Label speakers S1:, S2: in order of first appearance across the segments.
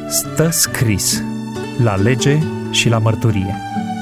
S1: Stă scris la lege și la mărturie.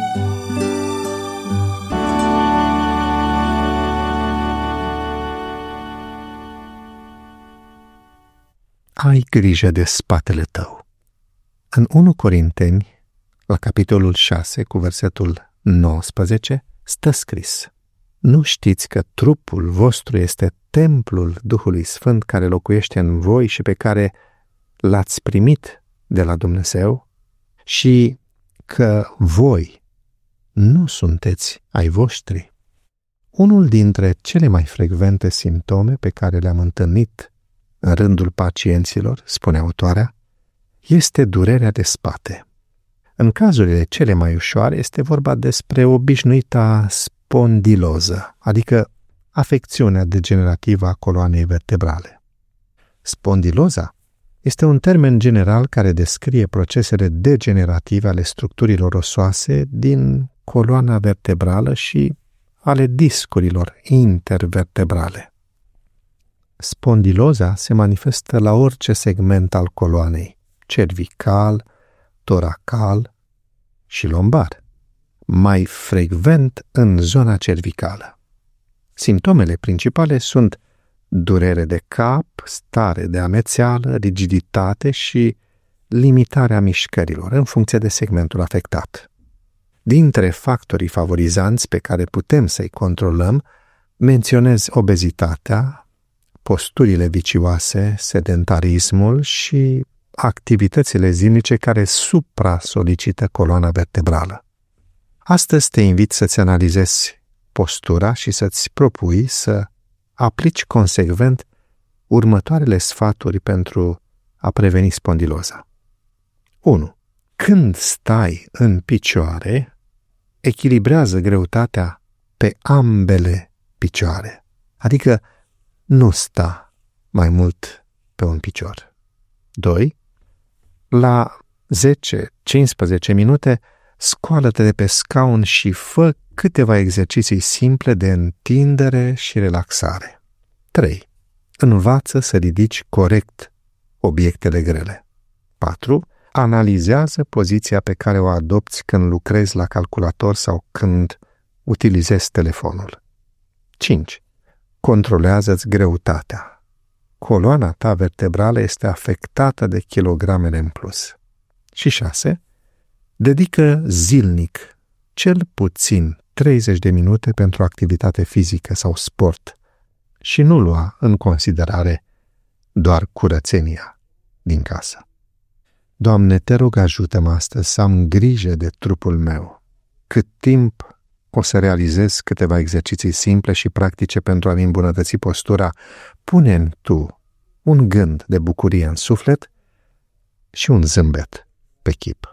S2: Ai grijă de spatele tău. În 1 Corinteni, la capitolul 6, cu versetul 19, stă scris: Nu știți că trupul vostru este templul Duhului Sfânt care locuiește în voi și pe care l-ați primit de la Dumnezeu și că voi nu sunteți ai voștri? Unul dintre cele mai frecvente simptome pe care le-am întâlnit în rândul pacienților, spune autoarea, este durerea de spate. În cazurile cele mai ușoare este vorba despre obișnuita spondiloză, adică afecțiunea degenerativă a coloanei vertebrale. Spondiloza este un termen general care descrie procesele degenerative ale structurilor osoase din coloana vertebrală și ale discurilor intervertebrale. Spondiloza se manifestă la orice segment al coloanei, cervical, toracal și lombar, mai frecvent în zona cervicală. Simptomele principale sunt durere de cap, stare de amețeală, rigiditate și limitarea mișcărilor în funcție de segmentul afectat. Dintre factorii favorizanți pe care putem să-i controlăm, menționez obezitatea, posturile vicioase, sedentarismul și activitățile zilnice care supra-solicită coloana vertebrală. Astăzi te invit să-ți analizezi postura și să-ți propui să aplici consecvent următoarele sfaturi pentru a preveni spondiloza. 1. Când stai în picioare, echilibrează greutatea pe ambele picioare, adică nu sta mai mult pe un picior. 2. La 10-15 minute, scoală-te de pe scaun și fă câteva exerciții simple de întindere și relaxare. 3. Învață să ridici corect obiectele grele. 4. Analizează poziția pe care o adopți când lucrezi la calculator sau când utilizezi telefonul. 5. Controlează-ți greutatea. Coloana ta vertebrală este afectată de kilogramele în plus. Și 6. Dedică zilnic cel puțin 30 de minute pentru activitate fizică sau sport și nu lua în considerare doar curățenia din casă. Doamne, te rog, ajută-mă astăzi să am grijă de trupul meu. Cât timp o să realizez câteva exerciții simple și practice pentru a-mi îmbunătăți postura, pune-mi Tu un gând de bucurie în suflet și un zâmbet pe chip.